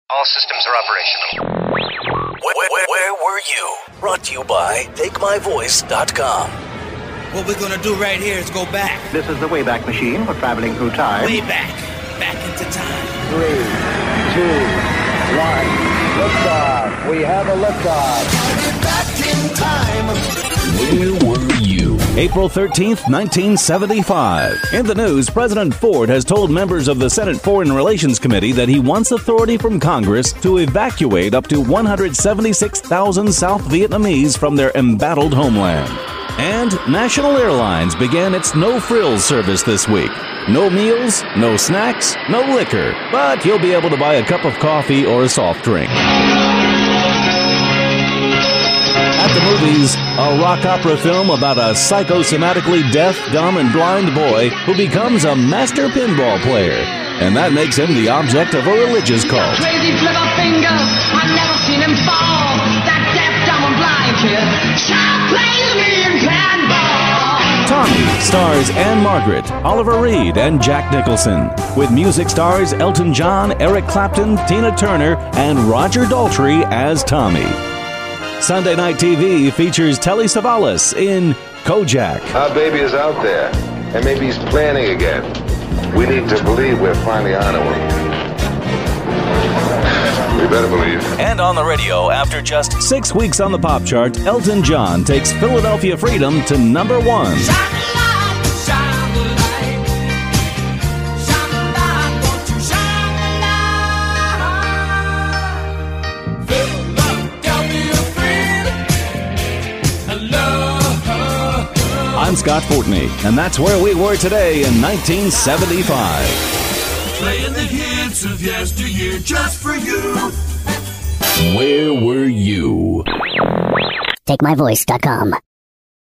All systems are operational. Where were you? Brought to you by TakeMyVoice.com. What we're gonna do right here is go back. This is the Wayback Machine for traveling through time. Way back. Back into time. 3, 2, 1. Liftoff. We have a liftoff. Back in time. Where were you? April 13th, 1975. In the news, President Ford has told members of the Senate Foreign Relations Committee that he wants authority from Congress to evacuate up to 176,000 South Vietnamese from their embattled homeland. And National Airlines began its no-frills service this week. No meals, no snacks, no liquor, but you'll be able to buy a cup of coffee or a soft drink. At the movies, a rock opera film about a psychosomatically deaf, dumb, and blind boy who becomes a master pinball player. And that makes him the object of a religious cult. Crazy flipper fingers, I've never seen him fall. That deaf, dumb, and blind kid sure plays me in pinball. Tommy stars Anne Margaret, Oliver Reed, and Jack Nicholson, with music stars Elton John, Eric Clapton, Tina Turner, and Roger Daltrey as Tommy. Sunday Night TV features Telly Savalas in Kojak. Our baby is out there, and maybe he's planning again. We need to believe we're finally on him. We better believe. And on the radio, after just 6 weeks on the pop chart, Elton John takes Philadelphia Freedom to number 1. I'm Scott Fortney, and that's where we were today in 1975. Playing the hits of yesteryear just for you. Where were you? TakeMyVoice.com.